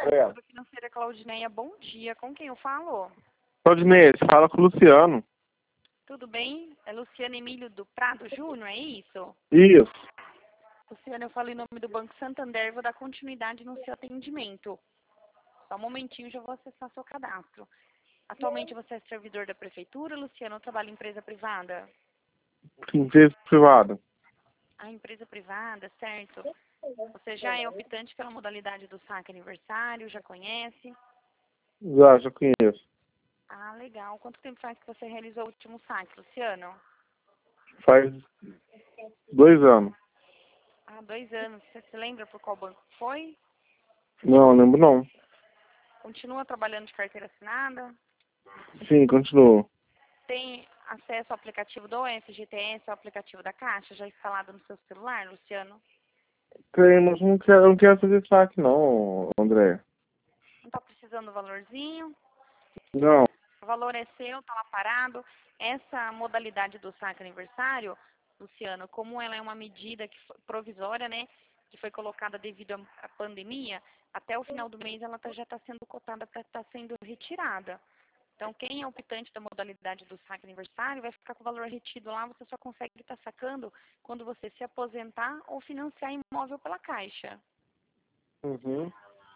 É. Assessoria financeira Claudineia, bom dia. Com quem eu falo? Claudinei, você fala com o Luciano. Tudo bem? É Luciano Emílio do Prado Júnior, é isso? Isso. Luciano, eu falo em nome do Banco Santander, vou dar continuidade no seu atendimento. Só um momentinho, já vou acessar seu cadastro. Atualmente você é servidor da prefeitura, Luciano, ou trabalha em empresa privada? Empresa privada. A empresa privada, certo? Você já é optante pela modalidade do saque aniversário, já conhece? Já conheço. Ah, legal. Quanto tempo faz que você realizou o último saque, Luciano? Faz 2 anos. Ah, 2 anos. Você se lembra por qual banco foi? Não, lembro não. Continua trabalhando de carteira assinada? Sim, continuo. Tem acesso ao aplicativo do FGTS, ao aplicativo da Caixa, já instalado no seu celular, Luciano? Tem, mas não quero fazer saque não, André. Não está precisando do valorzinho? Não. O valor é seu, está lá parado. Essa modalidade do saque aniversário, Luciano, como ela é uma medida provisória, né, que foi colocada devido à pandemia, até o final do mês ela já está sendo cotada para estar sendo retirada. Então, quem é optante da modalidade do saque aniversário vai ficar com o valor retido lá, você só consegue estar sacando quando você se aposentar ou financiar imóvel pela Caixa. Uhum.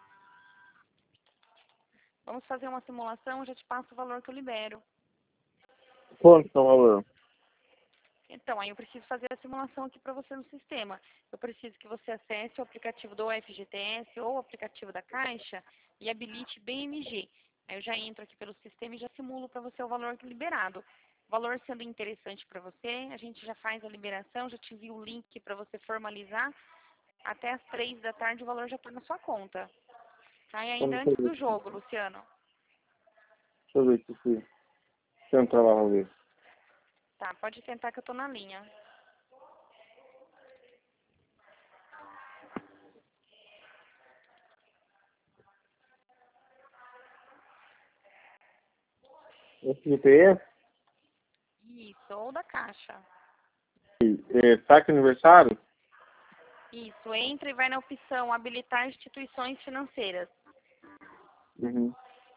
Vamos fazer uma simulação, já te passo o valor que eu libero. Quanto é o valor? Então, aí eu preciso fazer a simulação aqui para você no sistema. Eu preciso que você acesse o aplicativo do FGTS ou o aplicativo da Caixa e habilite BMG. Aí eu já entro aqui pelo sistema e já simulo para você o valor liberado. O valor sendo interessante para você, a gente já faz a liberação, já te envio o link para você formalizar. Até às 3 da tarde o valor já está na sua conta. Sai ainda antes do jogo, Luciano. Deixa eu ver aqui. Deixa eu entrar lá pra ver. Tá, pode tentar que eu tô na linha. FGTS? Isso, ou da Caixa. Saque aniversário? Isso, entra e vai na opção habilitar instituições financeiras. Uhum.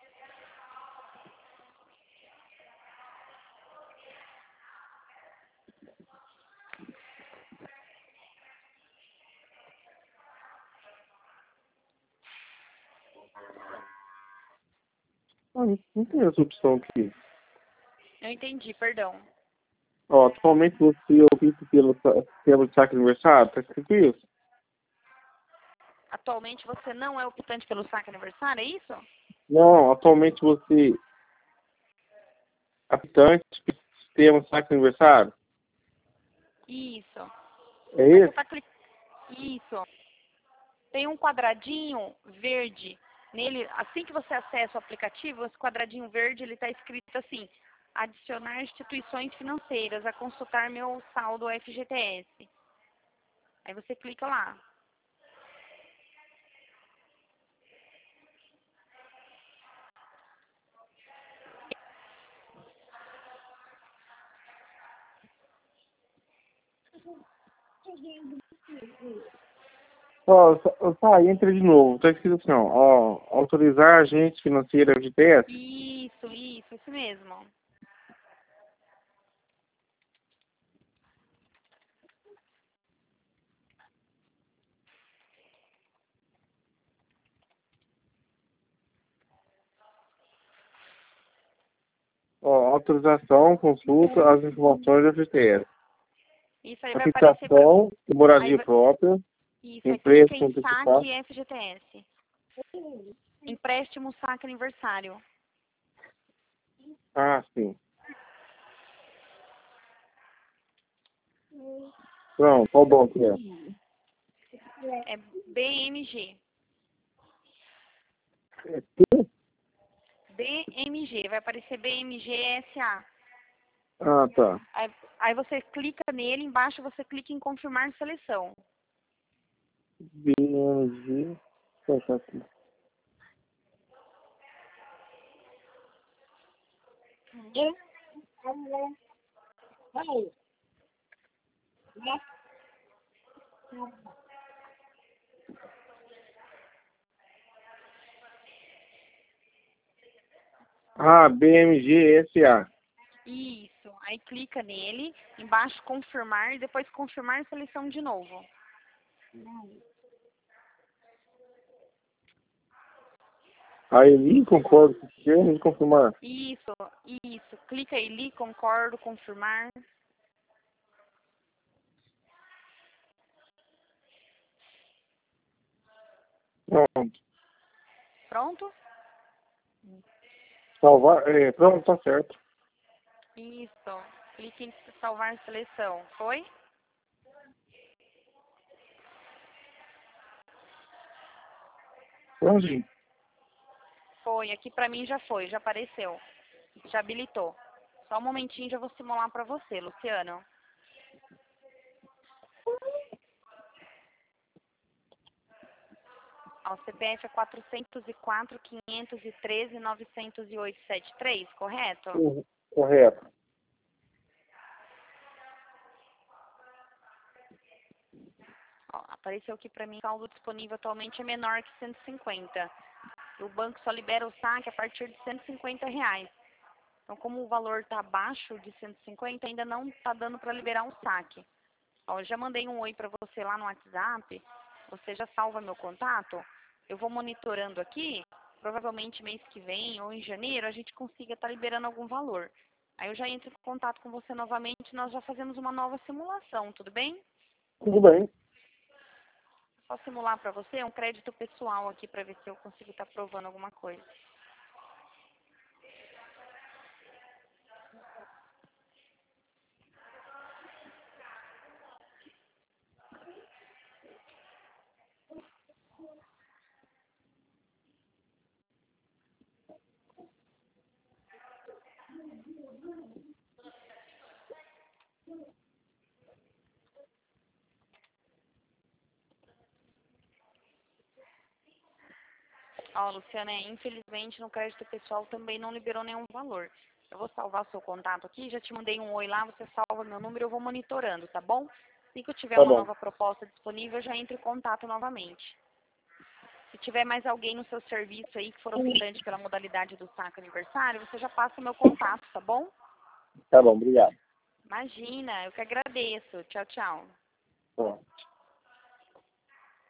Ah, não tem essa opção aqui. Eu entendi, perdão. Ó, atualmente você opta pelo saque aniversário? Tá escrito isso? Atualmente você não é optante pelo saque aniversário, é isso? Não, atualmente você é optante pelo sistema saque aniversário? Isso. É Mas você isso? tá clicando. Isso. Tem um quadradinho verde. Nele, assim que você acessa o aplicativo, esse quadradinho verde, ele está escrito assim: adicionar instituições financeiras a consultar meu saldo FGTS. Aí você clica lá. Ó, entra de novo. Tá escrito assim, ó, autorizar agente financeiro FGTS. Isso mesmo. Ó, autorização, consulta, as informações da FGTS. Isso aí vai aparecer pra... Habitação e aí moradia vai... própria. Isso, aí Empresa clica com em antecipação. saque FGTS. Empréstimo saque aniversário. Ah, sim. Pronto, qual banco é? É BMG. É tu? BMG, vai aparecer BMG SA. Ah, tá. Aí você clica nele, embaixo você clica em confirmar seleção. BNG. Tá aqui. Ah, BMG SA. Isso. Aí clica nele, embaixo confirmar e depois confirmar seleção de novo. Aí li, concordo com você, e confirmar. Isso, isso. Clica aí, li, concordo, confirmar. Pronto. Pronto? Salvar, pronto, tá certo. Isso. Clique em salvar seleção. Foi? Prontinho. Foi. Aqui pra mim já foi, já apareceu. Já habilitou. Só um momentinho, já vou simular pra você, Luciano. Ó, o CPF é 404.513.908.73, correto? Correto. Ó, apareceu aqui pra mim, o saldo disponível atualmente é menor que 150. O banco só libera o saque a partir de R$ 150. Então, como o valor está abaixo de 150, ainda não está dando para liberar um saque. Ó, eu já mandei um oi para você lá no WhatsApp. Você já salva meu contato. Eu vou monitorando aqui. Provavelmente mês que vem ou em janeiro a gente consiga estar liberando algum valor. Aí eu já entro em contato com você novamente e nós já fazemos uma nova simulação, tudo bem? Tudo bem. Só simular para você um crédito pessoal aqui para ver se eu consigo estar provando alguma coisa. Ó, Luciana, infelizmente no crédito pessoal também não liberou nenhum valor. Eu vou salvar seu contato aqui, já te mandei um oi lá, você salva meu número e eu vou monitorando, tá bom? Assim que eu tiver Tá uma bom. nova proposta disponível, eu já entro em contato novamente. Se tiver mais alguém no seu serviço aí que for optante pela modalidade do saque aniversário, você já passa o meu contato, tá bom? Tá bom, obrigado. Imagina, eu que agradeço. Tchau, tchau. Tá bom.